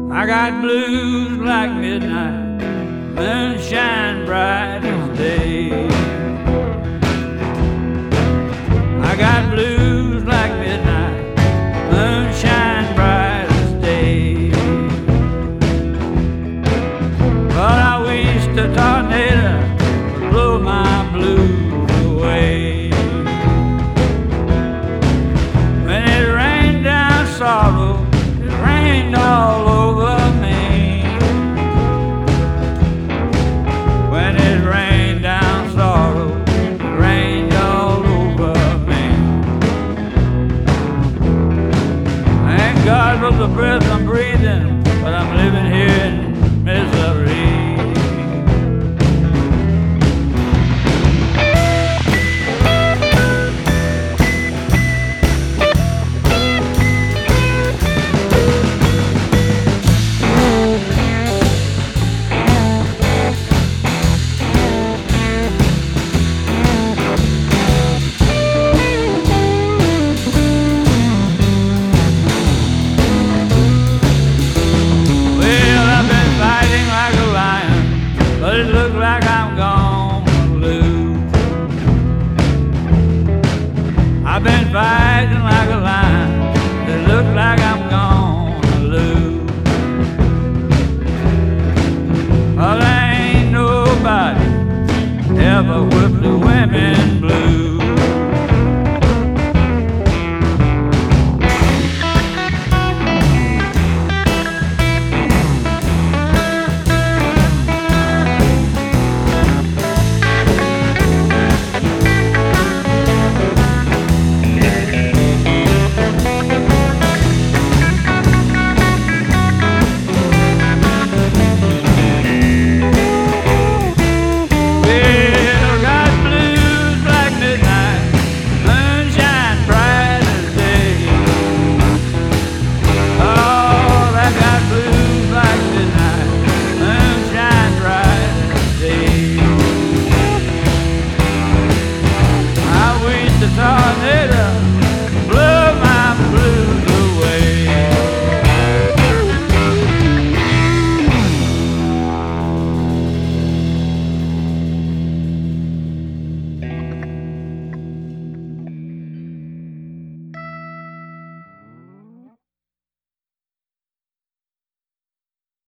I got blues like midnight, moonshine bright as day. I got blues like midnight, moonshine bright as day. But I wish the tornado would blow my blues away. When it rained down sorrow, it rained all over me. When it rained down sorrow, it rained all over me. Thank God for the breath I'm breathing, but I'm living here in misery.